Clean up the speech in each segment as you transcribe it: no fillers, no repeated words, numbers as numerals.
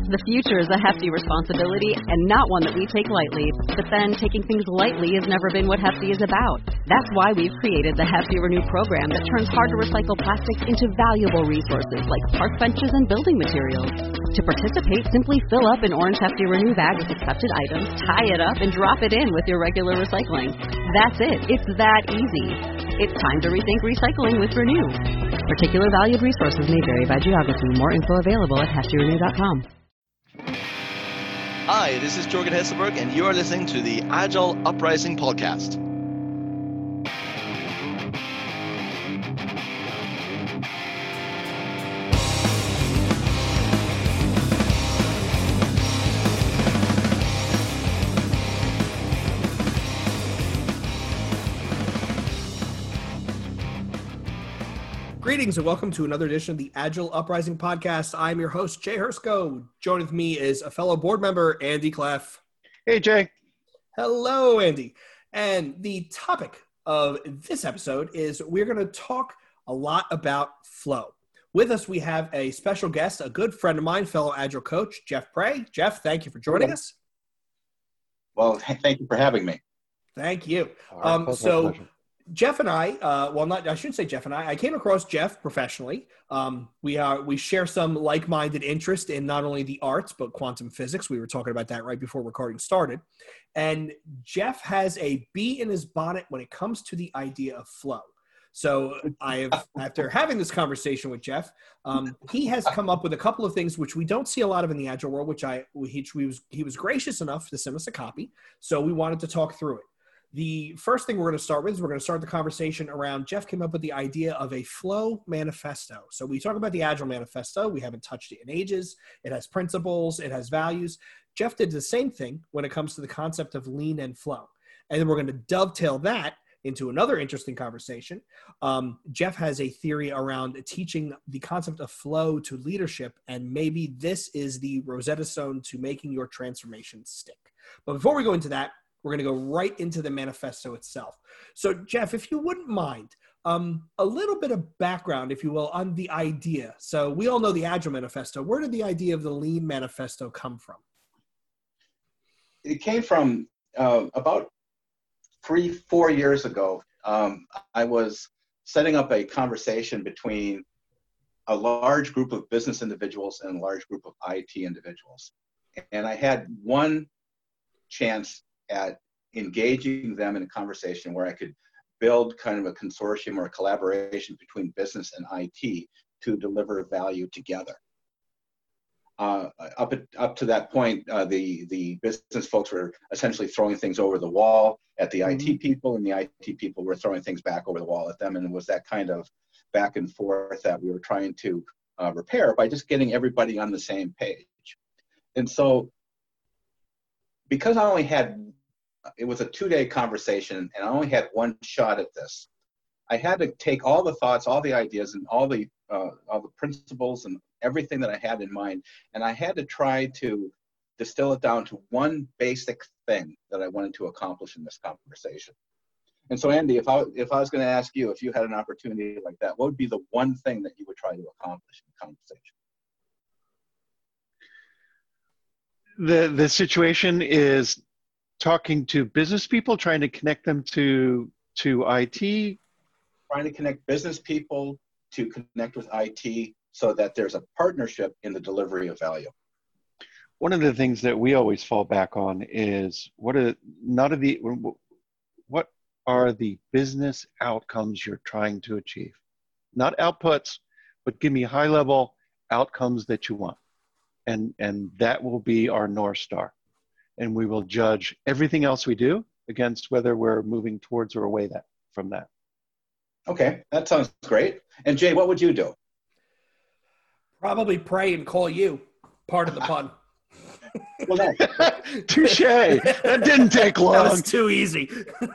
The future is a hefty responsibility and not one that we take lightly. But then taking things lightly has never been what Hefty is about. That's why we've created the Hefty Renew program that turns hard-to-recycle plastics into valuable resources like park benches and building materials. To participate, simply fill up an orange Hefty Renew bag with accepted items, tie it up, and drop it in with your regular recycling. That's it. It's that easy. It's time to rethink recycling with Renew. Particular valued resources may vary by geography. More info available at heftyrenew.com. Hi, this is Jorgen Hesselberg, and you are listening to the Agile Uprising podcast. Greetings and welcome to another edition of the Agile Uprising podcast. I'm your host, Jay Hersko. Joining with me is a fellow board member, Andy Cleff. Hey, Jay. Hello, Andy. And the topic of this episode is we're going to talk a lot about flow. With us, we have a special guest, a good friend of mine, fellow Agile coach, Jeff Prey. Jeff, thank you for joining us. Well, thank you for having me. Thank you. Pleasure. Jeff and I, I shouldn't say Jeff and I came across Jeff professionally. We share some like-minded interest in not only the arts, but quantum physics. We were talking about that right before recording started. And Jeff has a bee in his bonnet when it comes to the idea of flow. So after having this conversation with Jeff, he has come up with a couple of things which we don't see a lot of in the Agile world, he was gracious enough to send us a copy. So we wanted to talk through it. The first thing we're going to start with is we're going to start the conversation around Jeff came up with the idea of a flow manifesto. So we talk about the Agile manifesto. We haven't touched it in ages. It has principles. It has values. Jeff did the same thing when it comes to the concept of lean and flow. And then we're going to dovetail that into another interesting conversation. Jeff has a theory around teaching the concept of flow to leadership, and maybe this is the Rosetta Stone to making your transformation stick. But before we go into that, we're going to go right into the manifesto itself. So, Jeff, if you wouldn't mind, a little bit of background, if you will, on the idea. So we all know the Agile Manifesto. Where did the idea of the Lean Manifesto come from? It came from about 3-4 years ago. I was setting up a conversation between a large group of business individuals and a large group of IT individuals. And I had one chance at engaging them in a conversation where I could build kind of a consortium or a collaboration between business and IT to deliver value together. Up to that point, the business folks were essentially throwing things over the wall at the IT people, and the IT people were throwing things back over the wall at them. And it was that kind of back and forth that we were trying to repair by just getting everybody on the same page. And so, because it was a 2-day conversation, and I only had one shot at this, I had to take all the thoughts, all the ideas, and all the principles and everything that I had in mind, and I had to try to distill it down to one basic thing that I wanted to accomplish in this conversation. And so, Andy, if I was going to ask you, if you had an opportunity like that, what would be the one thing that you would try to accomplish in the conversation? The situation is talking to business people, trying to connect them to IT. Trying to connect business people to connect with IT so that there's a partnership in the delivery of value. One of the things that we always fall back on is what are the business outcomes you're trying to achieve? Not outputs, but give me high-level outcomes that you want. And that will be our North Star. And we will judge everything else we do against whether we're moving towards or away from that. Okay, that sounds great. And Jay, what would you do? Probably pray and call you. Part of the pun. Well, touche. That didn't take long. That was too easy.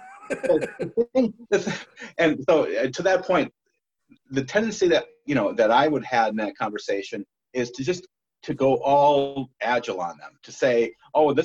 And so, to that point, the tendency that I would have in that conversation is to go all Agile on them, to say, oh,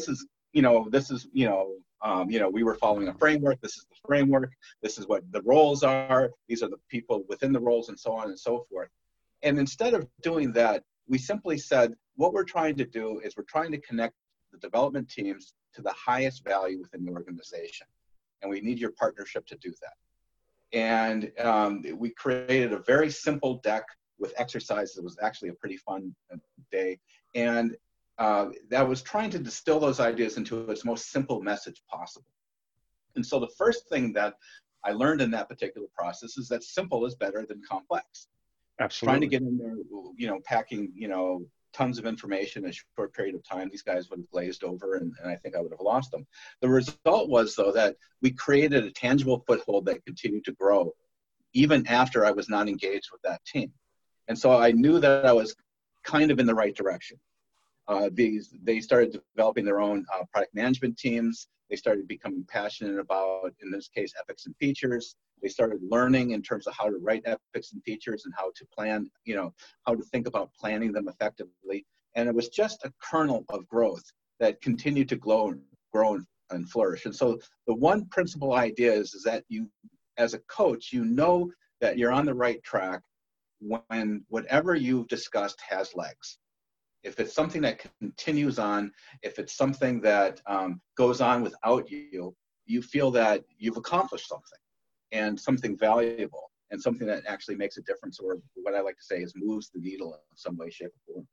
we were following a framework. This is the framework. This is what the roles are. These are the people within the roles, and so on and so forth. And instead of doing that, we simply said, what we're trying to do is we're trying to connect the development teams to the highest value within the organization. And we need your partnership to do that. And we created a very simple deck with exercises. It was actually a pretty fun day. And that was trying to distill those ideas into its most simple message possible. And so the first thing that I learned in that particular process is that simple is better than complex. Absolutely. Trying to get in there, packing, tons of information in a short period of time, these guys would have glazed over, and I think I would have lost them. The result was, though, that we created a tangible foothold that continued to grow even after I was not engaged with that team. And so I knew that I was kind of in the right direction. They started developing their own product management teams. They started becoming passionate about, in this case, epics and features. They started learning in terms of how to write epics and features and how to plan, how to think about planning them effectively. And it was just a kernel of growth that continued to grow and flourish. And so the one principal idea is that you, as a coach, you know that you're on the right track when whatever you've discussed has legs. If it's something that continues on, if it's something that goes on without you, you feel that you've accomplished something and something valuable and something that actually makes a difference, or what I like to say is moves the needle in some way, shape, or form.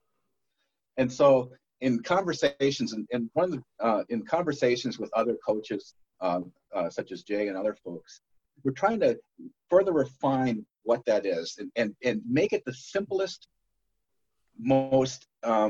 And so in conversations, in conversations with other coaches, such as Jay and other folks, we're trying to further refine what that is and make it the simplest, most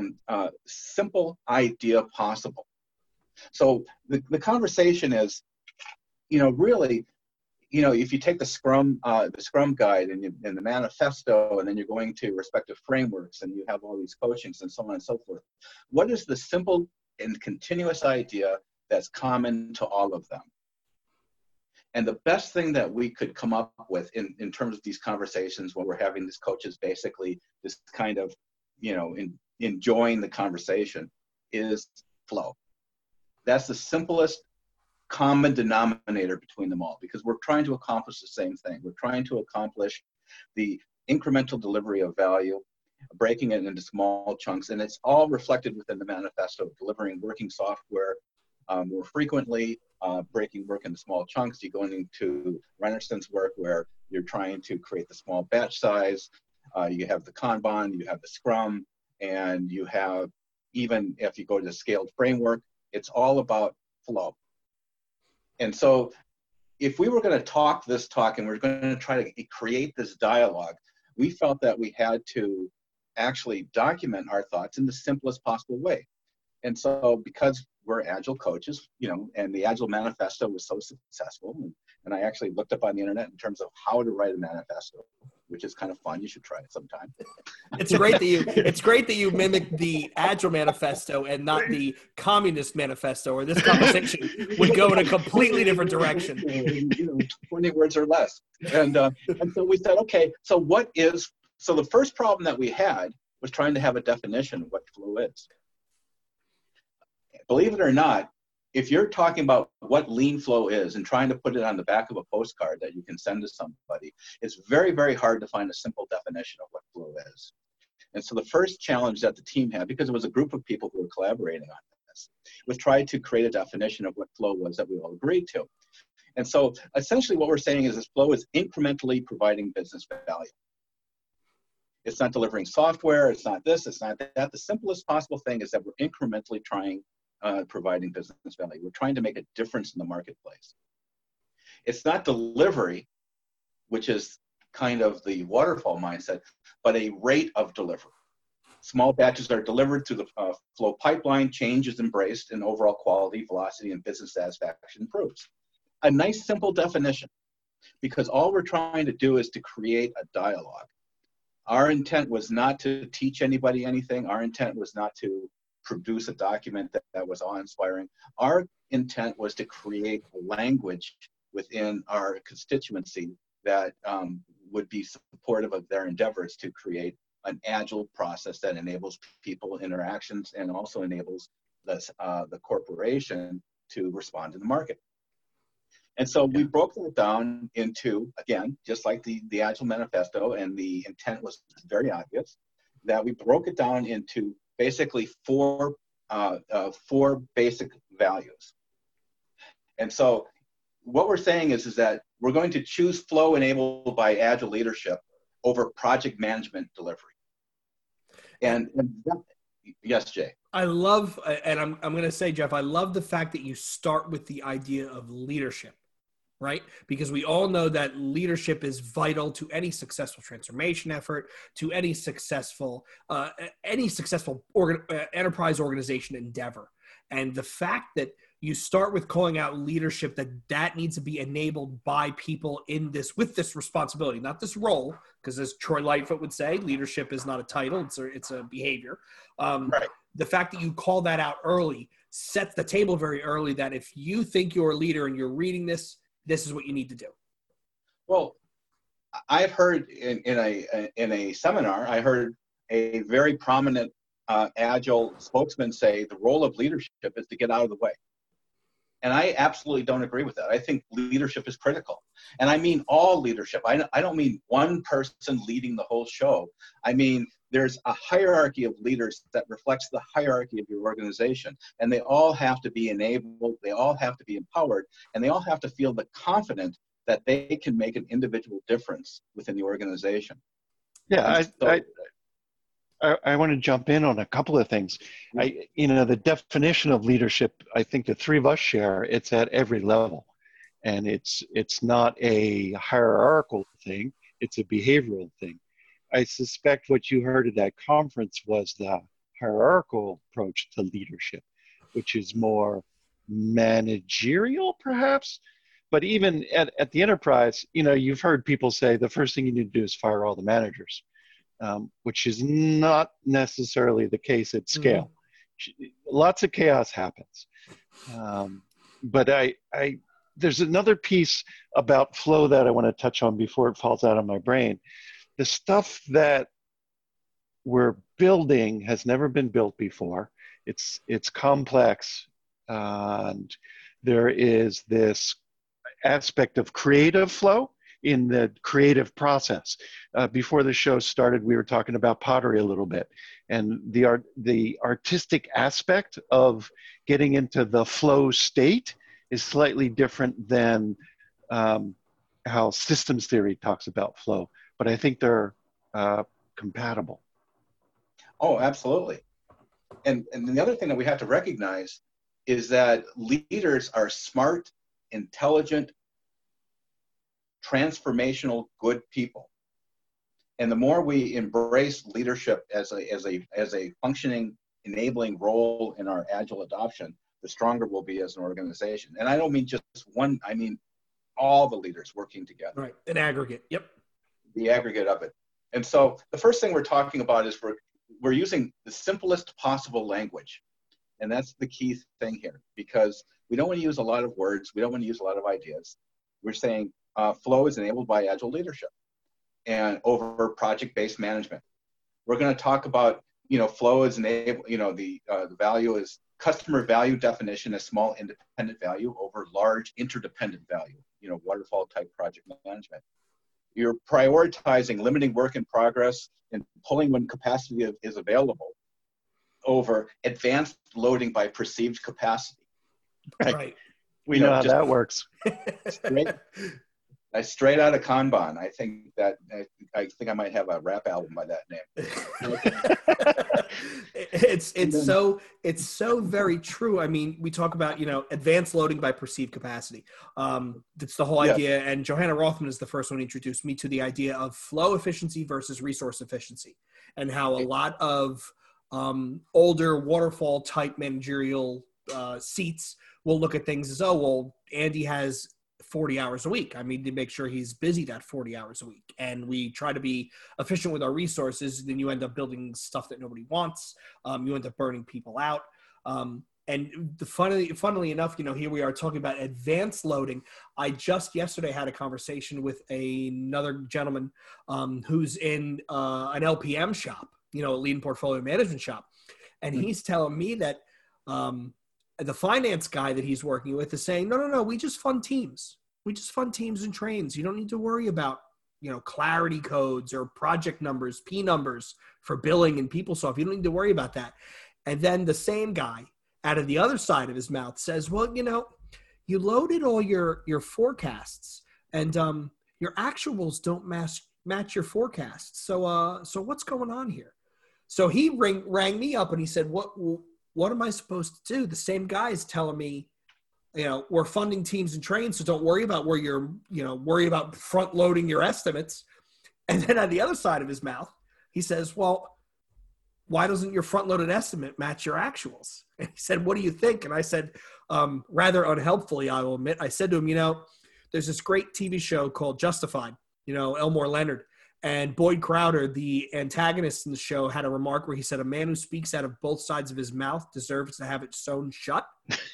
simple idea possible. So the conversation is, really, if you take the Scrum guide and the manifesto, and then you're going to respective frameworks, and you have all these coachings and so on and so forth, what is the simple and continuous idea that's common to all of them? And the best thing that we could come up with in terms of these conversations when we're having these coaches basically this kind of, enjoying the conversation, is flow. That's the simplest common denominator between them all, because we're trying to accomplish the same thing. We're trying to accomplish the incremental delivery of value, breaking it into small chunks, and it's all reflected within the manifesto, delivering working software more frequently, breaking work into small chunks. You go into Renaissance work where you're trying to create the small batch size. You have the Kanban, you have the Scrum, and you have, even if you go to the scaled framework, it's all about flow. And so if we were going to talk this talk and we're going to try to create this dialogue, we felt that we had to actually document our thoughts in the simplest possible way. And so because we're Agile coaches, and the Agile Manifesto was so successful, and I actually looked up on the internet in terms of how to write a manifesto, which is kind of fun. You should try it sometime. It's great that you mimic the Agile Manifesto and not the Communist Manifesto, or this conversation would go in a completely different direction. 20 words or less. And so we said, okay, so the first problem that we had was trying to have a definition of what flow is. Believe it or not, if you're talking about what lean flow is and trying to put it on the back of a postcard that you can send to somebody, it's very, very hard to find a simple definition of what flow is. And so the first challenge that the team had, because it was a group of people who were collaborating on this, was try to create a definition of what flow was that we all agreed to. And so essentially what we're saying is this flow is incrementally providing business value. It's not delivering software, it's not this, it's not that. The simplest possible thing is that we're incrementally providing business value. We're trying to make a difference in the marketplace. It's not delivery, which is kind of the waterfall mindset, but a rate of delivery. Small batches are delivered through the flow pipeline, change is embraced, and overall quality, velocity, and business satisfaction improves. A nice, simple definition, because all we're trying to do is to create a dialogue. Our intent was not to teach anybody anything. Our intent was not to produce a document that was awe-inspiring. Our intent was to create language within our constituency that would be supportive of their endeavors to create an agile process that enables people interactions and also enables the corporation to respond to the market. And so we broke that down into, again, just like the Agile Manifesto, and the intent was very obvious, that we broke it down into basically four basic values. And so what we're saying is that we're going to choose flow enabled by agile leadership over project management delivery. And yes, Jay. I love, and I'm going to say, Jeff, I love the fact that you start with the idea of leadership, right? Because we all know that leadership is vital to any successful transformation effort, to any successful enterprise organization endeavor. And the fact that you start with calling out leadership, that needs to be enabled by people with this responsibility, not this role, because as Troy Lightfoot would say, leadership is not a title, it's a behavior. Right. The fact that you call that out early sets the table very early that if you think you're a leader and you're reading this, this is what you need to do. Well, I've heard in a seminar, I heard a very prominent agile spokesman say the role of leadership is to get out of the way. And I absolutely don't agree with that. I think leadership is critical. And I mean all leadership. I don't mean one person leading the whole show. I mean, there's a hierarchy of leaders that reflects the hierarchy of your organization. And they all have to be enabled, they all have to be empowered, and they all have to feel the confident that they can make an individual difference within the organization. Yeah, I want to jump in on a couple of things. The definition of leadership, I think the three of us share, it's at every level. And it's not a hierarchical thing, it's a behavioral thing. I suspect what you heard at that conference was the hierarchical approach to leadership, which is more managerial, perhaps. But even at the enterprise, you've heard people say the first thing you need to do is fire all the managers. Which is not necessarily the case at scale. Mm-hmm. Lots of chaos happens. But there's another piece about flow that I want to touch on before it falls out of my brain. The stuff that we're building has never been built before. It's complex. And there is this aspect of creative flow in the creative process. Before the show started, we were talking about pottery a little bit, and the artistic aspect of getting into the flow state is slightly different than how systems theory talks about flow, but I think they're compatible. Oh, absolutely. And the other thing that we have to recognize is that leaders are smart, intelligent, transformational, good people. And the more we embrace leadership as a functioning, enabling role in our agile adoption, the stronger we'll be as an organization. And I don't mean just one, I mean all the leaders working together. Right, an aggregate, yep. The aggregate of it. And so the first thing we're talking about is we're using the simplest possible language. And that's the key thing here, because we don't want to use a lot of words. We don't want to use a lot of ideas. We're saying flow is enabled by agile leadership and over project-based management. We're going to talk about, flow is enabled, the value is customer value definition as small independent value over large interdependent value, waterfall type project management. You're prioritizing limiting work in progress and pulling when capacity is available over advanced loading by perceived capacity. Right. We know how that works. Straight out of Kanban. I think I might have a rap album by that name. It's so very true. I mean, we talk about, advanced loading by perceived capacity. That's the whole idea. And Johanna Rothman is the first one to introduce me to the idea of flow efficiency versus resource efficiency, and how a lot of older waterfall type managerial seats will look at things as, oh, well, Andy has 40 hours a week. I mean, to make sure he's busy that 40 hours a week. And we try to be efficient with our resources. Then you end up building stuff that nobody wants. You end up burning people out. And funnily enough, here we are talking about advanced loading. I just yesterday had a conversation with another gentleman who's in an LPM shop, a lean portfolio management shop. And he's telling me that the finance guy that he's working with is saying, no, we just fund teams. We just fund teams and trains. You don't need to worry about clarity codes or project numbers, P numbers for billing and PeopleSoft. You don't need to worry about that. And then the same guy out of the other side of his mouth says, well, you loaded all your forecasts and your actuals don't match your forecasts. So what's going on here? So he rang me up and he said, what am I supposed to do? The same guy is telling me, we're funding teams and trains, so don't worry about where you're, worry about front loading your estimates. And then on the other side of his mouth, he says, well, why doesn't your front loaded estimate match your actuals? And he said, what do you think? And I said, rather unhelpfully, I will admit, I said to him, there's this great TV show called Justified, Elmore Leonard. And Boyd Crowder, the antagonist in the show, had a remark where he said, a man who speaks out of both sides of his mouth deserves to have it sewn shut.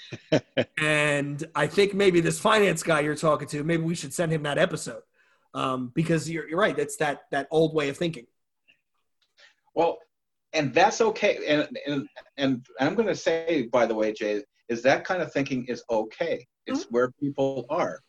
And I think maybe this finance guy you're talking to, maybe we should send him that episode because you're right. That's that old way of thinking. Well, and that's okay. And I'm going to say, by the way, Jay, is that kind of thinking is okay. It's where people are.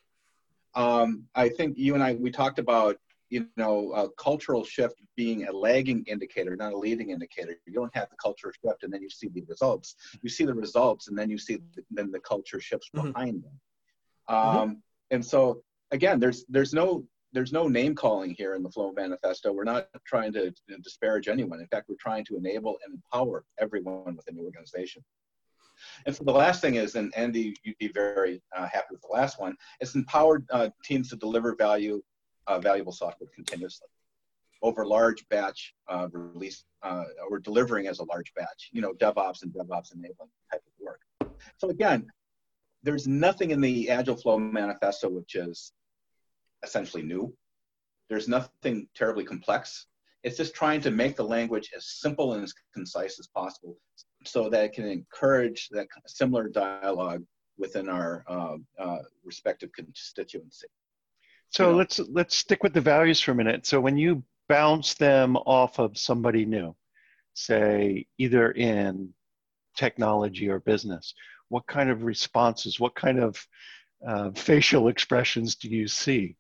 I think you and we talked about, a cultural shift being a lagging indicator, not a leading indicator. You don't have the culture shift and then you see the results. You see the results and then you see then the culture shifts behind them. And so again, there's no name calling here in the Flow Manifesto. We're not trying to disparage anyone. In fact, we're trying to enable and empower everyone within the organization. And so the last thing is, and Andy, you'd be very happy with the last one, it's empowered teams to deliver valuable software continuously over large batch release or delivering as a large batch, DevOps and DevOps enabling type of work. So again, there's nothing in the Agile Flow Manifesto which is essentially new. There's nothing terribly complex. It's just trying to make the language as simple and as concise as possible so that it can encourage that similar dialogue within our respective constituency. So let's stick with the values for a minute. So when you bounce them off of somebody new, say either in technology or business, what kind of responses, what kind of facial expressions do you see?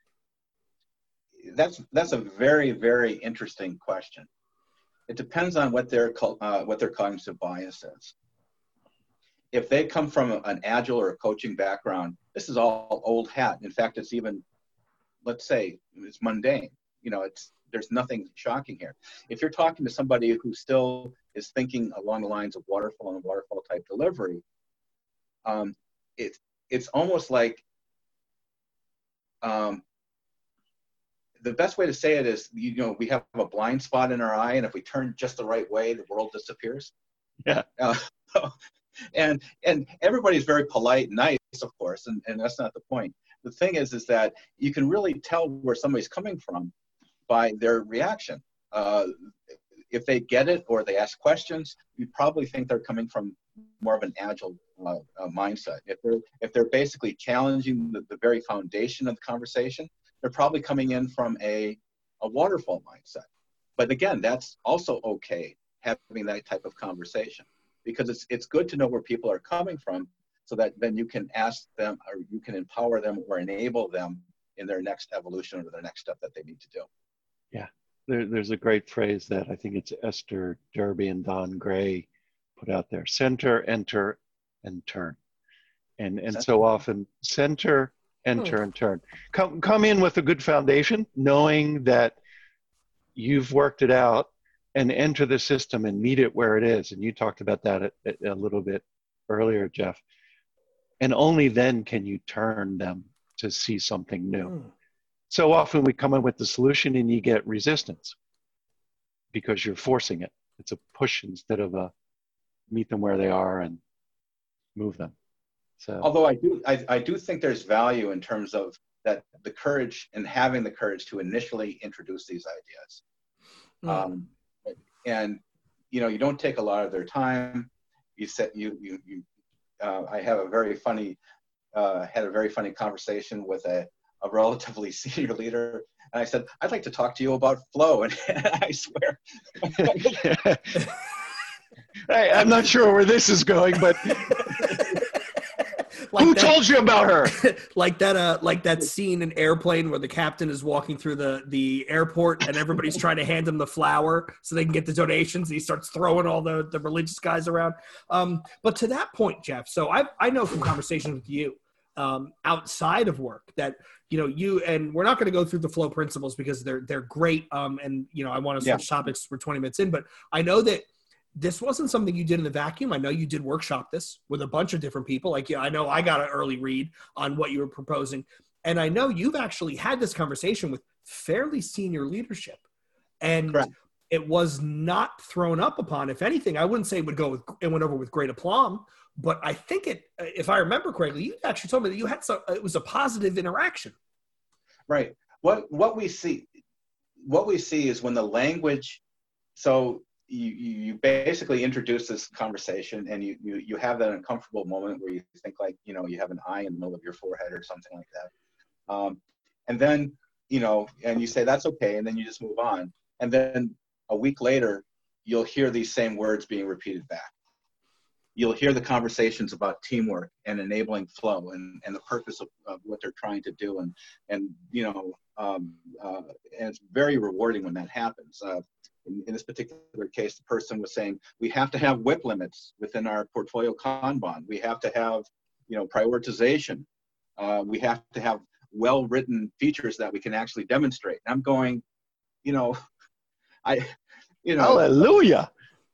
That's a very, very interesting question. It depends on what their cognitive bias is. If they come from an agile or a coaching background, this is all old hat. In fact, it's even, let's say, it's mundane. There's nothing shocking here. If you're talking to somebody who still is thinking along the lines of waterfall and waterfall type delivery, it's almost like the best way to say it is, we have a blind spot in our eye, and if we turn just the right way, the world disappears. Yeah. And everybody's very polite and nice, of course, and that's not the point. The thing is that you can really tell where somebody's coming from by their reaction. If they get it or they ask questions, you probably think they're coming from more of an agile mindset. If they're basically challenging the very foundation of the conversation, they're probably coming in from a waterfall mindset. But again, that's also okay, having that type of conversation, because it's good to know where people are coming from, so that then you can ask them, or you can empower them or enable them in their next evolution or their next step that they need to do. Yeah, there's a great phrase that I think it's Esther Derby and Don Gray put out there: center, enter, and turn. And so often, center, enter, and turn. Come in with a good foundation, knowing that you've worked it out, and enter the system and meet it where it is. And you talked about that a little bit earlier, Jeff. And only then can you turn them to see something new. So often we come in with the solution and you get resistance because you're forcing it. It's a push instead of a meet them where they are and move them. So, although I do think there's value in terms of that, the courage and having the courage to initially introduce these ideas. And you don't take a lot of their time. I have a very funny had a very funny conversation with a relatively senior leader, and I said, I'd like to talk to you about flow, and I swear. I'm not sure where this is going, but Who told you about her? like that scene in Airplane where the captain is walking through the airport and everybody's trying to hand him the flour so they can get the donations. And he starts throwing all the religious guys around. But to that point, Jeff, so I know from conversations with you outside of work that, you, and we're not going to go through the flow principles because they're great. And, I want to switch topics for 20 minutes in, but I know that this wasn't something you did in a vacuum. I know you did workshop this with a bunch of different people. Like, I know I got an early read on what you were proposing. And I know you've actually had this conversation with fairly senior leadership. And Correct. It was not thrown up upon. If anything, I wouldn't say it went over with great aplomb, but I think if I remember correctly, you actually told me that you had it was a positive interaction. Right. What we see is when the language, so you basically introduce this conversation and you have that uncomfortable moment where you think like, you have an eye in the middle of your forehead or something like that. And then, and you say, that's okay. And then you just move on. And then a week later, you'll hear these same words being repeated back. You'll hear the conversations about teamwork and enabling flow and the purpose of what they're trying to do. And it's very rewarding when that happens. In this particular case, the person was saying, we have to have WIP limits within our portfolio Kanban. We have to have, prioritization. We have to have well-written features that we can actually demonstrate. And I'm going, Hallelujah.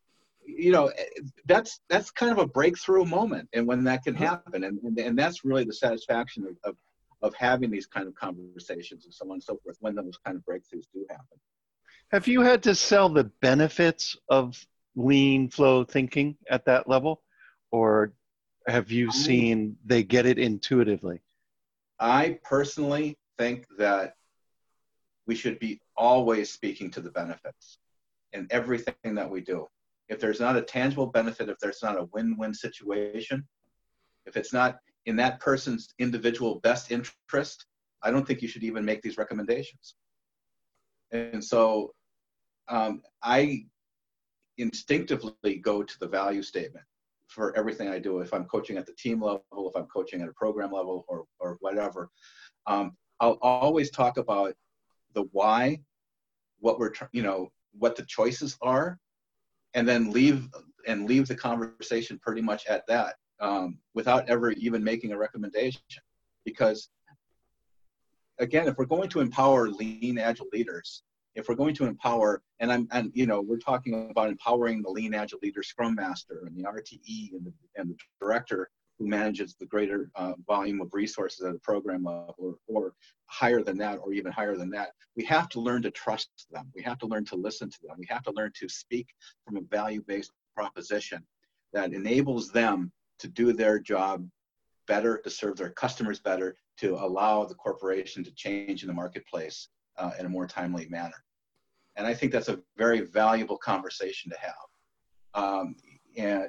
That's kind of a breakthrough moment, and when that can happen, and that's really the satisfaction of having these kind of conversations and so on and so forth when those kind of breakthroughs do happen. Have you had to sell the benefits of lean flow thinking at that level, or have you seen they get it intuitively? I personally think that we should be always speaking to the benefits in everything that we do. If there's not a tangible benefit, if there's not a win-win situation, if it's not in that person's individual best interest, I don't think you should even make these recommendations. And so I instinctively go to the value statement for everything I do. If I'm coaching at the team level, if I'm coaching at a program level or whatever, I'll always talk about the why, what the choices are, and then leave the conversation pretty much at that, without ever even making a recommendation. Because again, if we're going to empower lean agile leaders, if we're going to empower, we're talking about empowering the lean agile leader, scrum master, and the RTE and the director who manages the greater volume of resources at a program level, or higher than that, or even higher than that, we have to learn to trust them. We have to learn to listen to them. We have to learn to speak from a value-based proposition that enables them to do their job better, to serve their customers better, to allow the corporation to change in the marketplace in a more timely manner. And I think that's a very valuable conversation to have.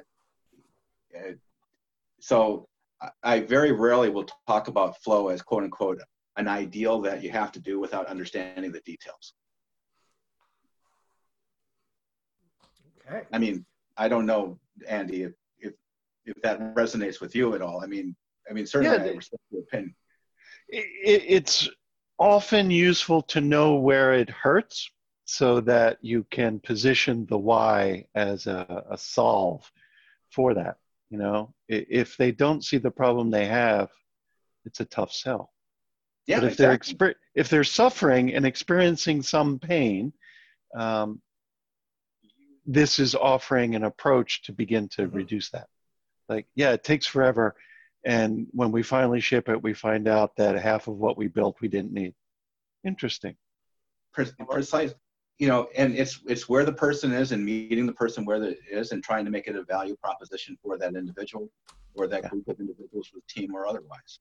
So I very rarely will talk about flow as quote unquote an ideal that you have to do without understanding the details. Okay. I mean, I don't know, Andy, if that resonates with you at all. I mean, certainly I respect your opinion. It's often useful to know where it hurts so that you can position the why as a solve for that. If they don't see the problem they have, it's a tough sell. Yeah, but if exactly. if they're suffering and experiencing some pain, this is offering an approach to begin to reduce that. Like, yeah, it takes forever. And when we finally ship it, we find out that half of what we built we didn't need. Interesting. Precise. And it's where the person is and meeting the person where it is and trying to make it a value proposition for that individual or that group of individuals with team or otherwise.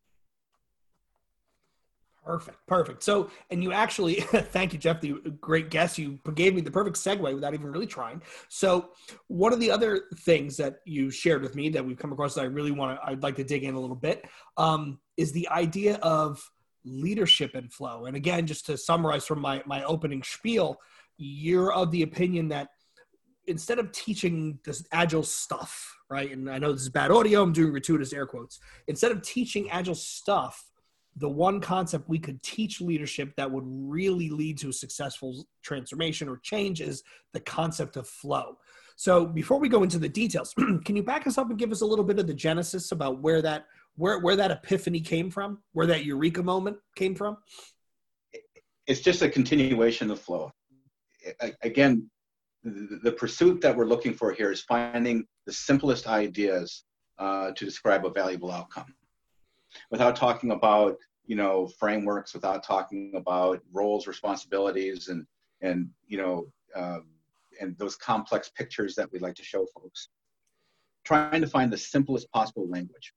Perfect. So, and you actually, thank you, Jeff, the great guest. You gave me the perfect segue without even really trying. So one of the other things that you shared with me that we've come across that I'd like to dig in a little bit, is the idea of leadership and flow. And again, just to summarize from my opening spiel, you're of the opinion that instead of teaching this agile stuff, right? And I know this is bad audio, I'm doing gratuitous air quotes. Instead of teaching agile stuff, the one concept we could teach leadership that would really lead to a successful transformation or change is the concept of flow. So before we go into the details, can you back us up and give us a little bit of the genesis about where that epiphany came from, where that eureka moment came from? It's just a continuation of flow. Again, the pursuit that we're looking for here is finding the simplest ideas to describe a valuable outcome, without talking about, you know, frameworks, without talking about roles, responsibilities, and you know, and those complex pictures that we like to show folks. Trying to find the simplest possible language.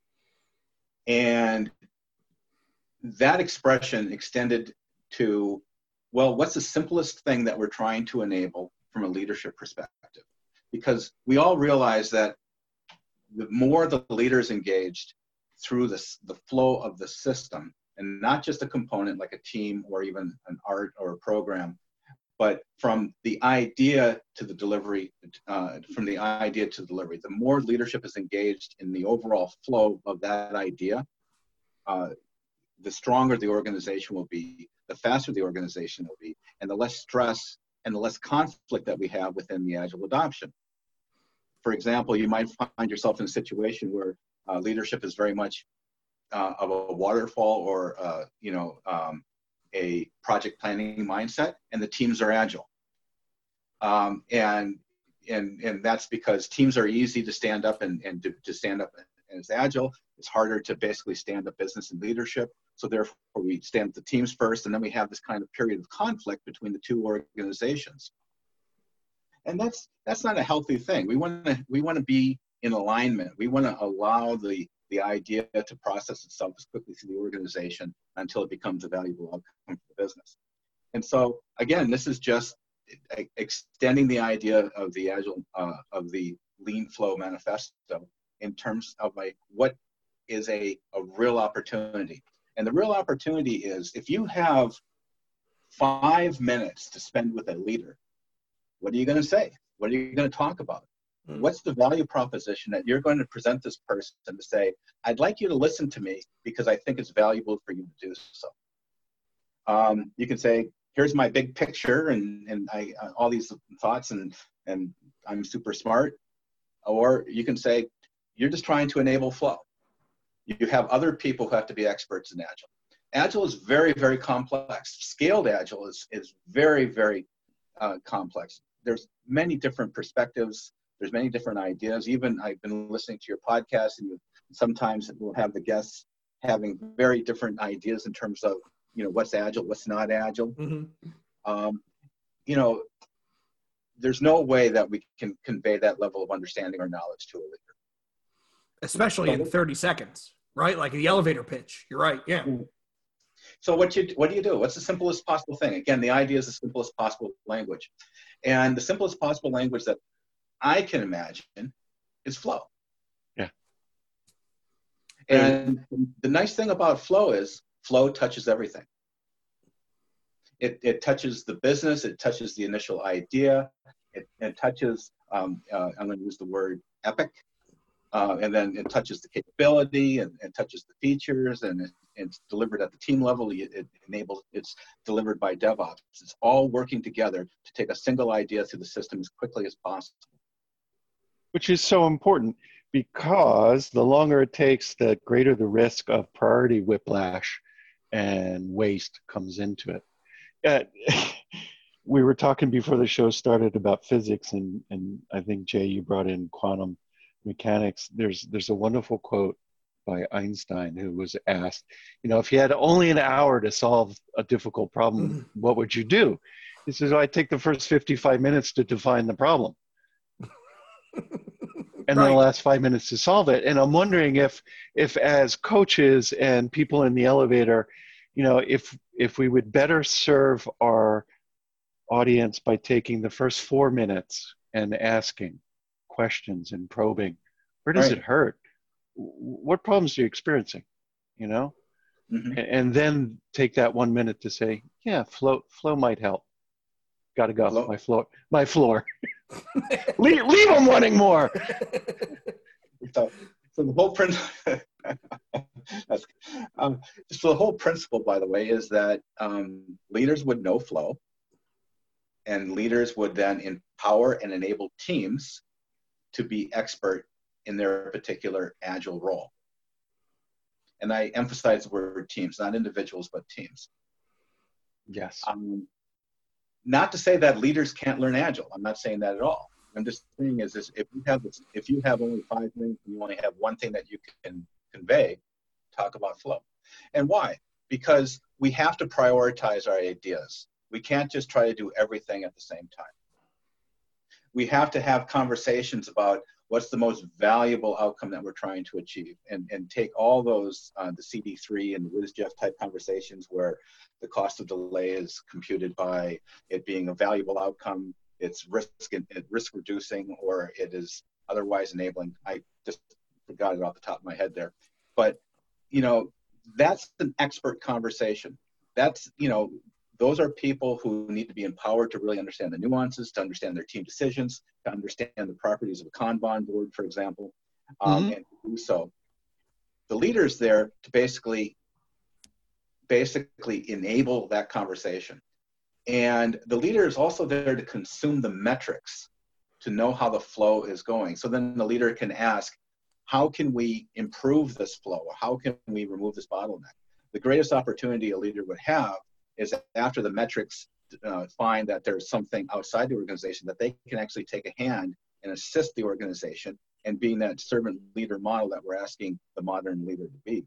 And that expression extended to, well, what's the simplest thing that we're trying to enable from a leadership perspective? Because we all realize that the more the leaders engaged through the flow of the system, and not just a component like a team or even an art or a program, but from the idea to the delivery, the more leadership is engaged in the overall flow of that idea, the stronger the organization will be, the faster the organization will be, and the less stress and the less conflict that we have within the Agile adoption. For example, you might find yourself in a situation where leadership is very much of a waterfall or a project planning mindset, and the teams are Agile. And that's because teams are easy to stand up and to stand up as Agile. It's harder to basically stand up business and leadership. So therefore we stand up the teams first, and then we have this kind of period of conflict between the two organizations. And that's not a healthy thing. We want to be in alignment. We want to allow the idea to process itself as quickly through the organization until it becomes a valuable outcome for the business. And so again, this is just extending the idea of the Agile, of the Lean Flow Manifesto in terms of what is a real opportunity. And the real opportunity is, if you have 5 minutes to spend with a leader, what are you going to say? What are you going to talk about? What's the value proposition that you're going to present this person to say, I'd like you to listen to me because I think it's valuable for you to do so. You can say, here's my big picture and I all these thoughts and I'm super smart. Or you can say, you're just trying to enable flow. You have other people who have to be experts in Agile. Agile is very, very complex. Scaled Agile is very, very complex. There's many different perspectives. There's many different ideas. Even I've been listening to your podcast, and sometimes we'll have the guests having very different ideas in terms of, you know, what's Agile, what's not Agile. Mm-hmm. You know, there's no way that we can convey that level of understanding or knowledge to a leader. Especially in 30 seconds, right? Like the elevator pitch. You're right. Yeah. So what do you do? What's the simplest possible thing? Again, the idea is the simplest possible language. And the simplest possible language that I can imagine is flow. Yeah. And the nice thing about flow is flow touches everything. It touches the business. It touches the initial idea. It touches, I'm going to use the word epic. And then it touches the capability and touches the features, and it's delivered at the team level. It's delivered by DevOps. It's all working together to take a single idea through the system as quickly as possible. Which is so important, because the longer it takes, the greater the risk of priority whiplash and waste comes into it. We were talking before the show started about physics, and I think, Jay, you brought in quantum mechanics. There's a wonderful quote by Einstein, who was asked, you know, if you had only an hour to solve a difficult problem, what would you do? He says, I'd take the first 55 minutes to define the problem. And then the last 5 minutes to solve it. And I'm wondering if as coaches and people in the elevator, you know, if we would better serve our audience by taking the first 4 minutes and asking questions and probing, where does it hurt? What problems are you experiencing? You know, and then take that 1 minute to say, yeah, flow might help. Got to go. Hello? My floor. leave them wanting more. So the whole principle, so the whole principle, by the way, is that leaders would know flow, and leaders would then empower and enable teams to be expert in their particular agile role. And I emphasize the word teams, not individuals, but teams. Yes. Not to say that leaders can't learn agile. I'm not saying that at all. I'm just saying is this: if you have only 5 minutes and you only have one thing that you can convey, talk about flow. And why? Because we have to prioritize our ideas. We can't just try to do everything at the same time. We have to have conversations about what's the most valuable outcome that we're trying to achieve, and take all those, the CD3 and the WizJeff type conversations where the cost of delay is computed by it being a valuable outcome, it's risk reducing, or it is otherwise enabling. I just forgot it off the top of my head there. But, you know, that's an expert conversation. That's, you know, those are people who need to be empowered to really understand the nuances, to understand their team decisions, to understand the properties of a Kanban board, for example, and to do so. The leaders there to basically enable that conversation. And the leader is also there to consume the metrics, to know how the flow is going. So then the leader can ask, how can we improve this flow? How can we remove this bottleneck? The greatest opportunity a leader would have is after the metrics find that there's something outside the organization, that they can actually take a hand and assist the organization, and being that servant leader model that we're asking the modern leader to be.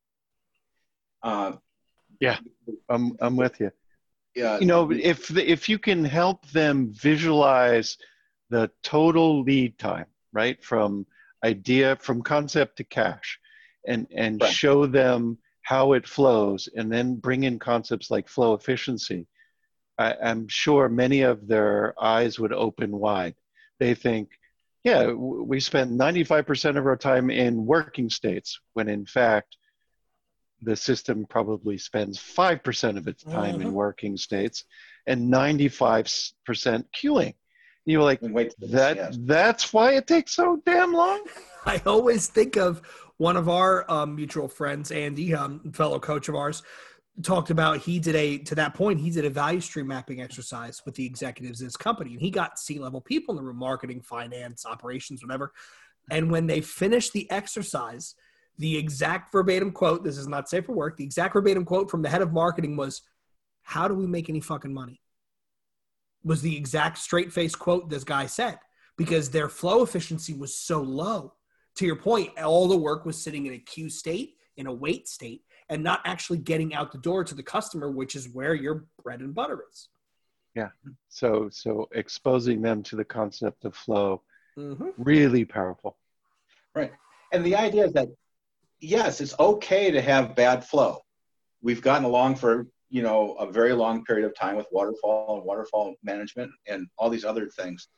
Yeah, I'm with you. Yeah, You know, if you can help them visualize the total lead time, right, from concept to cash, and right. show them how it flows, and then bring in concepts like flow efficiency, I'm sure many of their eyes would open wide. They think, yeah, we spend 95% of our time in working states, when in fact, the system probably spends 5% of its time in working states and 95% queuing. You're like, that's why it takes so damn long? I always think of one of our mutual friends, Andy, fellow coach of ours, talked about he did a value stream mapping exercise with the executives in his company. And he got C-level people in the room, marketing, finance, operations, whatever. And when they finished the exercise, the exact verbatim quote, this is not safe for work, the exact verbatim quote from the head of marketing was, "How do we make any fucking money?" Was the exact straight-faced quote this guy said, because their flow efficiency was so low. To your point, all the work was sitting in a queue state, in a wait state, and not actually getting out the door to the customer, which is where your bread and butter is. Yeah. So exposing them to the concept of flow, really powerful. Right. And the idea is that, yes, it's okay to have bad flow. We've gotten along for, you know, a very long period of time with waterfall and waterfall management and all these other things.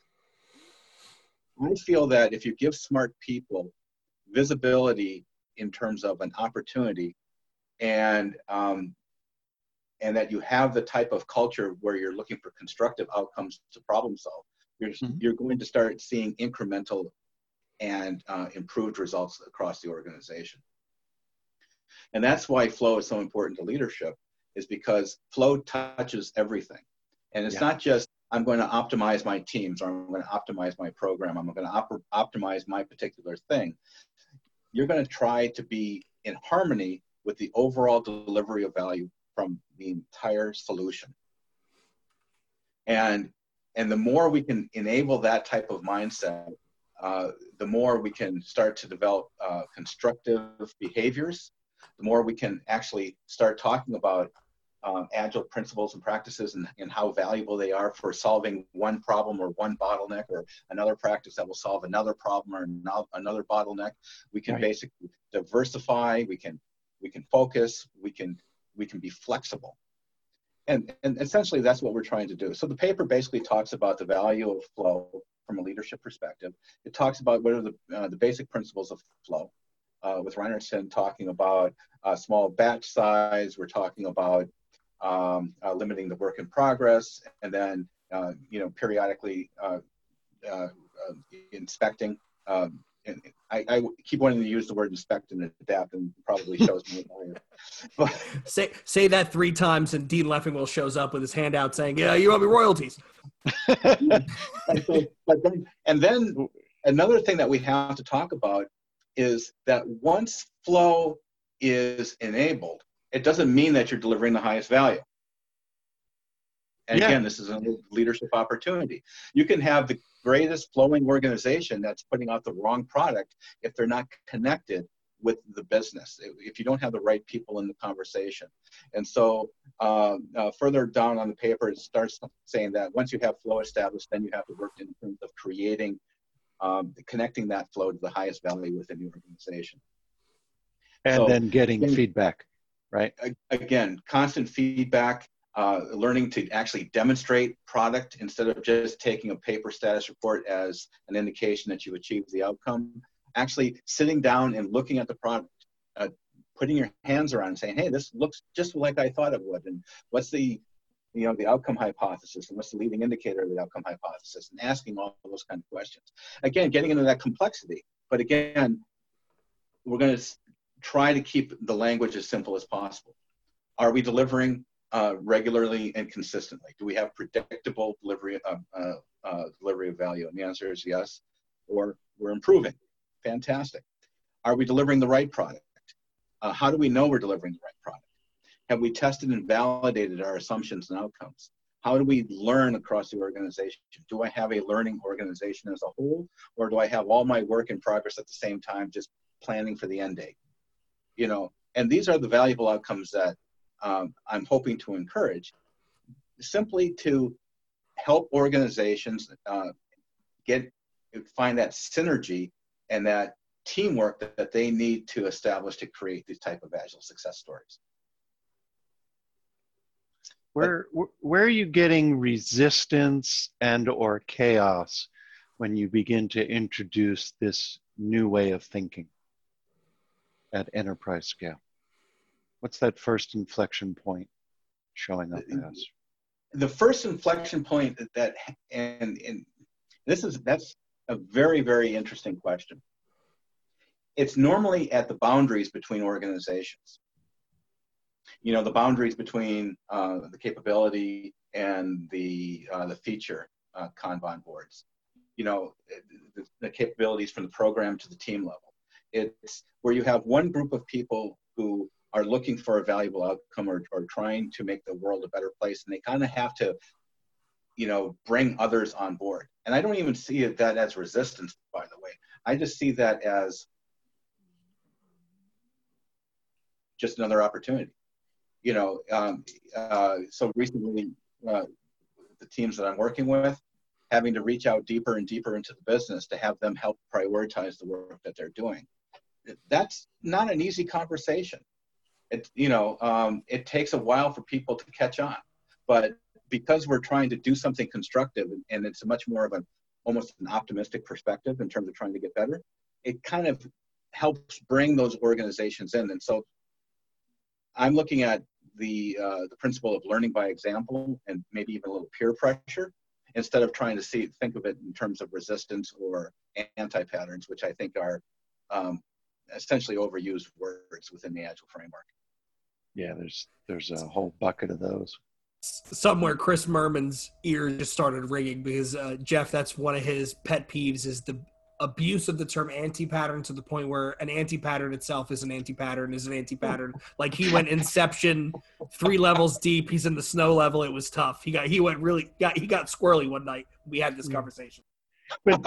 I feel that if you give smart people visibility in terms of an opportunity, and that you have the type of culture where you're looking for constructive outcomes to problem solve, you're going to start seeing incremental and improved results across the organization. And that's why flow is so important to leadership, is because flow touches everything. And it's not just, I'm going to optimize my teams, or I'm going to optimize my program, I'm going to optimize my particular thing. You're going to try to be in harmony with the overall delivery of value from the entire solution. And the more we can enable that type of mindset, the more we can start to develop constructive behaviors, the more we can actually start talking about agile principles and practices, and how valuable they are for solving one problem or one bottleneck, or another practice that will solve another problem or another bottleneck. We can basically diversify, we can focus, we can be flexible. And essentially that's what we're trying to do. So the paper basically talks about the value of flow from a leadership perspective. It talks about what are the basic principles of flow, with Reinertsen talking about small batch size. We're talking about limiting the work in progress, and then periodically inspecting. And I keep wanting to use the word inspect and adapt, and probably shows me later. But say that 3 times, and Dean Leffingwell shows up with his hand out saying, "Yeah, you owe me royalties." and then another thing that we have to talk about is that once flow is enabled, it doesn't mean that you're delivering the highest value. And again, this is a leadership opportunity. You can have the greatest flowing organization that's putting out the wrong product if they're not connected with the business, if you don't have the right people in the conversation. And so further down on the paper, it starts saying that once you have flow established, then you have to work in terms of creating, connecting that flow to the highest value within the organization. And then getting feedback, right? Again, constant feedback, learning to actually demonstrate product instead of just taking a paper status report as an indication that you achieved the outcome. Actually sitting down and looking at the product, putting your hands around and saying, hey, this looks just like I thought it would. And what's the outcome hypothesis, and what's the leading indicator of the outcome hypothesis, and asking all those kind of questions. Again, getting into that complexity. But again, we're going to try to keep the language as simple as possible. Are we delivering regularly and consistently? Do we have predictable delivery of value? And the answer is yes. Or we're improving. Fantastic. Are we delivering the right product? How do we know we're delivering the right product? Have we tested and validated our assumptions and outcomes? How do we learn across the organization? Do I have a learning organization as a whole, or do I have all my work in progress at the same time, just planning for the end date? And these are the valuable outcomes that I'm hoping to encourage, simply to help organizations find that synergy and that teamwork that they need to establish to create these type of agile success stories. Where are you getting resistance and or chaos when you begin to introduce this new way of thinking at enterprise scale? What's that first inflection point showing up as? The first inflection point that's a very, very interesting question. It's normally at the boundaries between organizations. The boundaries between the capability and the feature Kanban boards. The capabilities from the program to the team level. It's where you have one group of people who are looking for a valuable outcome or trying to make the world a better place, and they kind of have to, bring others on board. And I don't even see that as resistance, by the way. I just see that as just another opportunity. So recently, the teams that I'm working with, having to reach out deeper and deeper into the business to have them help prioritize the work that they're doing. That's not an easy conversation. It takes a while for people to catch on, but because we're trying to do something constructive, and it's much more of almost an optimistic perspective in terms of trying to get better, it kind of helps bring those organizations in. And so I'm looking at the principle of learning by example, and maybe even a little peer pressure, instead of trying to think of it in terms of resistance or anti-patterns, which I think are essentially overused words within the Agile framework. Yeah, there's a whole bucket of those. Somewhere Chris Merman's ears just started ringing because Jeff, that's one of his pet peeves, is the abuse of the term anti-pattern, to the point where an anti-pattern itself is an anti-pattern is an anti-pattern. Like, he went Inception 3 levels deep. He's in the snow level. It was tough. He got squirrely one night. We had this conversation. But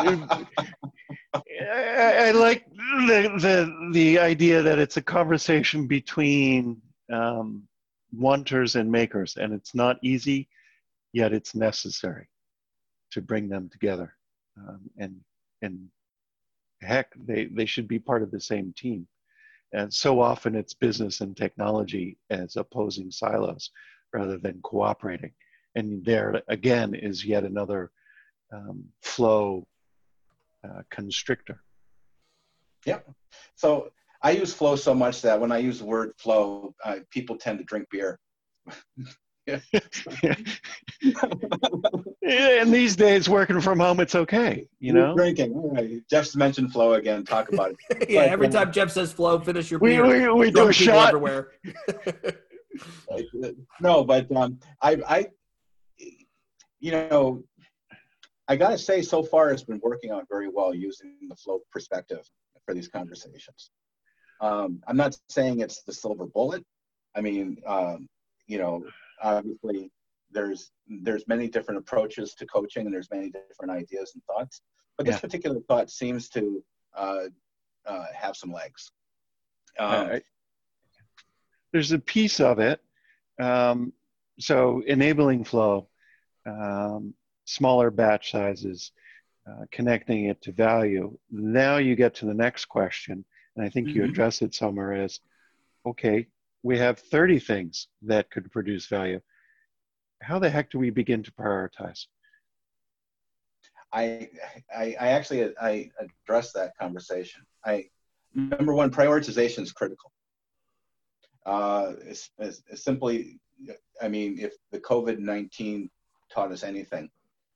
I like the idea that it's a conversation between wanters and makers, and it's not easy, yet it's necessary to bring them together. And heck, they should be part of the same team. And so often it's business and technology as opposing silos rather than cooperating. And there again is yet another flow constrictor. Yep. So I use flow so much that when I use the word flow, people tend to drink beer. And these days, working from home, it's okay, you know. Drinking. All right. Jeff's mentioned flow again. Talk about it. Yeah, But, every time Jeff says flow, finish your We beer. do a Drunk people shot. everywhere. No, but I, you know, I got to say, so far it's been working out very well using the flow perspective for these conversations. I'm not saying it's the silver bullet. I mean, you know, obviously there's many different approaches to coaching, and there's many different ideas and thoughts. But this particular thought seems to have some legs. There's a piece of it. So enabling flow, smaller batch sizes, connecting it to value. Now you get to the next question, and I think you address it somewhere is, okay, we have 30 things that could produce value. How the heck do we begin to prioritize? I actually addressed that conversation. Number one, prioritization is critical. It's simply, I mean, if the COVID-19 taught us anything,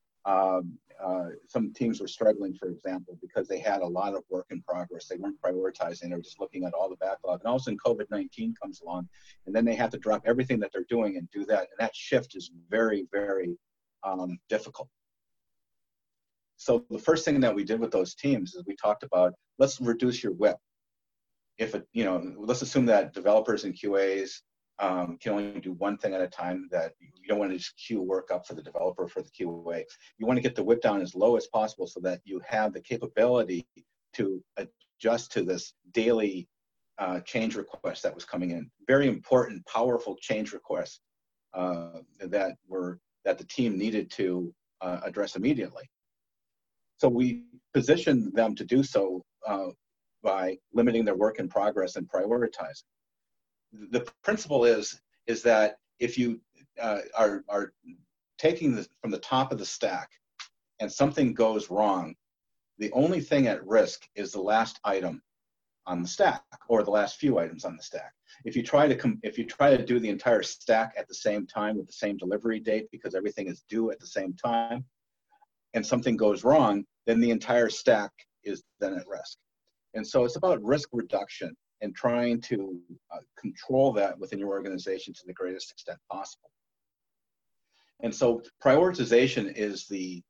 some teams were struggling, for example, because they had a lot of work in progress. They weren't prioritizing. They were just looking at all the backlog. And all of a sudden, COVID-19 comes along, and then they have to drop everything that they're doing and do that. And that shift is very, very difficult. So the first thing that we did with those teams is we talked about, let's reduce your WIP. If it, you know, let's assume that developers and QAs can only do one thing at a time, that you don't want to just queue work up for the developer, for the QA. You want to get the WIP down as low as possible so that you have the capability to adjust to this daily change request that was coming in. Very important, powerful change requests that the team needed to address immediately. So we positioned them to do so by limiting their work in progress and prioritizing. The principle is that if you are taking this from the top of the stack and something goes wrong, the only thing at risk is the last item on the stack, or the last few items on the stack. If you try to do the entire stack at the same time with the same delivery date, because everything is due at the same time, and something goes wrong, then the entire stack is then at risk. And so it's about risk reduction and trying to control that within your organization to the greatest extent possible. And so prioritization is a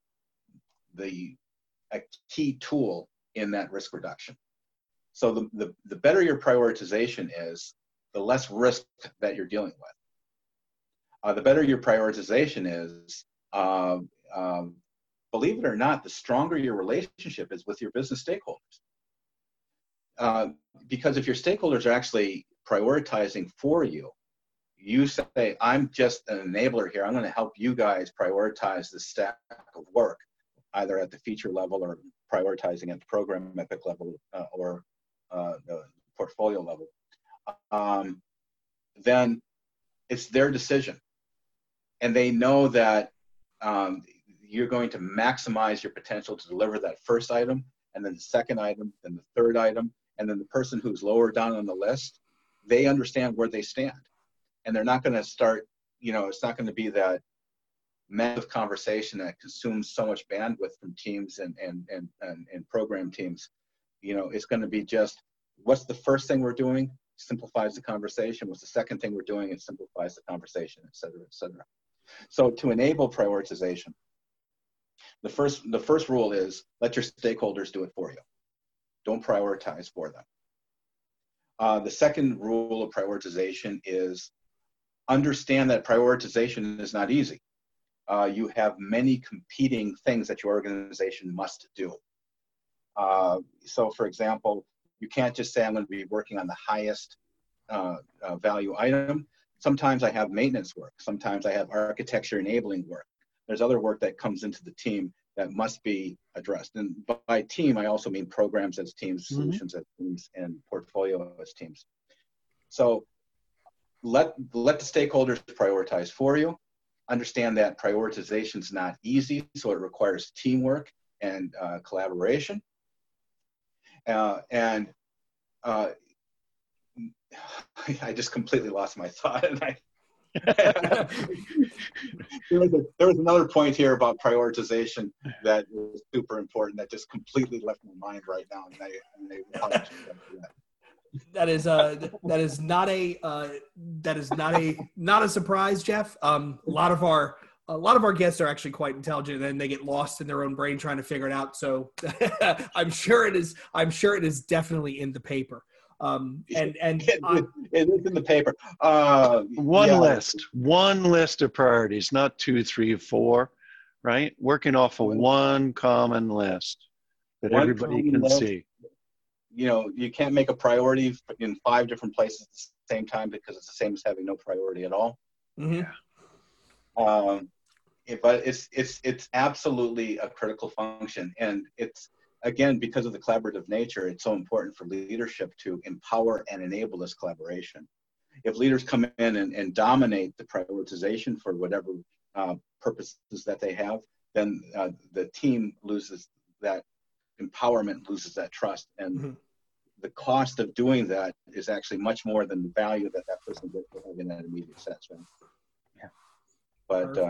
key tool in that risk reduction. So the better your prioritization is, the less risk that you're dealing with. The better your prioritization is, believe it or not, the stronger your relationship is with your business stakeholders. Because if your stakeholders are actually prioritizing for you, you say, I'm just an enabler here. I'm going to help you guys prioritize the stack of work, either at the feature level or prioritizing at the program epic level or the portfolio level. Then it's their decision. And they know that you're going to maximize your potential to deliver that first item, and then the second item, then the third item, and then the person who's lower down on the list, they understand where they stand. And they're not going to start, you know, it's not going to be that massive conversation that consumes so much bandwidth from teams and program teams. You know, it's going to be just, what's the first thing we're doing? Simplifies the conversation. What's the second thing we're doing? It simplifies the conversation, et cetera, et cetera. So to enable prioritization, the first rule is, let your stakeholders do it for you. Don't prioritize for them. The second rule of prioritization is, understand that prioritization is not easy. You have many competing things that your organization must do. So for example, you can't just say, I'm going to be working on the highest value item. Sometimes I have maintenance work. Sometimes I have architecture enabling work. There's other work that comes into the team that must be addressed. And by team, I also mean programs as teams, solutions as teams, and portfolio as teams. So let the stakeholders prioritize for you. Understand that prioritization is not easy, so it requires teamwork and collaboration. I just completely lost my thought. And There was another point here about prioritization that was super important that just completely left my mind right now, and I apologize for that. That is not a surprise, Jeff. A lot of our guests are actually quite intelligent, and they get lost in their own brain trying to figure it out. So I'm sure it is definitely in the paper. It is in the paper. One list of priorities, not 2, 3, 4, right? Working off of one common list that everybody can see. You know, you can't make a priority in 5 different places at the same time because it's the same as having no priority at all. Mm-hmm. But it's absolutely a critical function, and it's, again, because of the collaborative nature, it's so important for leadership to empower and enable this collaboration. If leaders come in and dominate the prioritization for whatever purposes that they have, then the team loses that empowerment, loses that trust, and the cost of doing that is actually much more than the value that that person gets for having that immediate sense, right? Yeah. But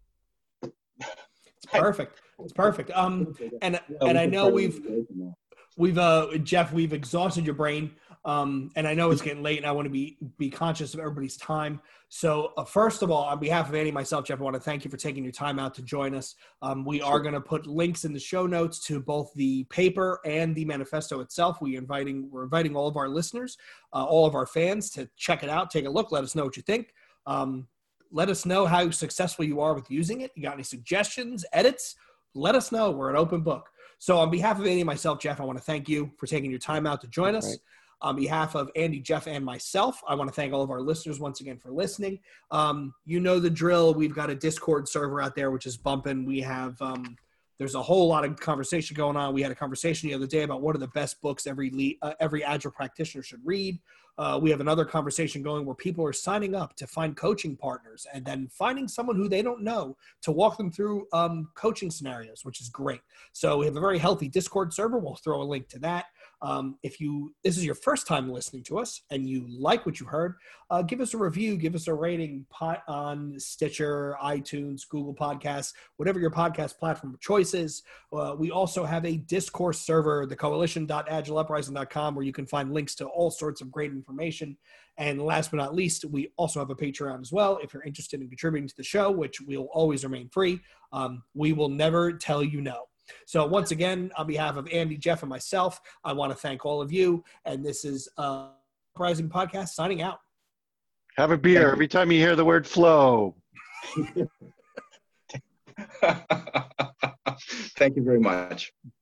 it's perfect. It's perfect. And I know we've Jeff, we've exhausted your brain. And I know it's getting late, and I want to be conscious of everybody's time. So first of all, on behalf of Andy and myself, Jeff, I want to thank you for taking your time out to join us. We are going to put links in the show notes to both the paper and the manifesto itself. We're inviting all of our listeners, all of our fans, to check it out, take a look, let us know what you think. Let us know how successful you are with using it. You got any suggestions, edits? Let us know. We're an open book. So on behalf of Andy and myself, Jeff, I want to thank you for taking your time out to join us. Right. On behalf of Andy, Jeff, and myself, I want to thank all of our listeners once again for listening. You know the drill. We've got a Discord server out there, which is bumping. We have there's a whole lot of conversation going on. We had a conversation the other day about what are the best books every Agile practitioner should read. We have another conversation going where people are signing up to find coaching partners and then finding someone who they don't know to walk them through coaching scenarios, which is great. So we have a very healthy Discord server. We'll throw a link to that. If this is your first time listening to us and you like what you heard, give us a review, give us a rating on Stitcher, iTunes, Google Podcasts, whatever your podcast platform of choice is. We also have a discourse server, the coalition.agileuprising.com, where you can find links to all sorts of great information. And last but not least, we also have a Patreon as well. If you're interested in contributing to the show, which will always remain free, we will never tell you no. So once again, on behalf of Andy, Jeff, and myself, I want to thank all of you. And this is Uprising Podcast signing out. Have a beer every time you hear the word flow. Thank you very much.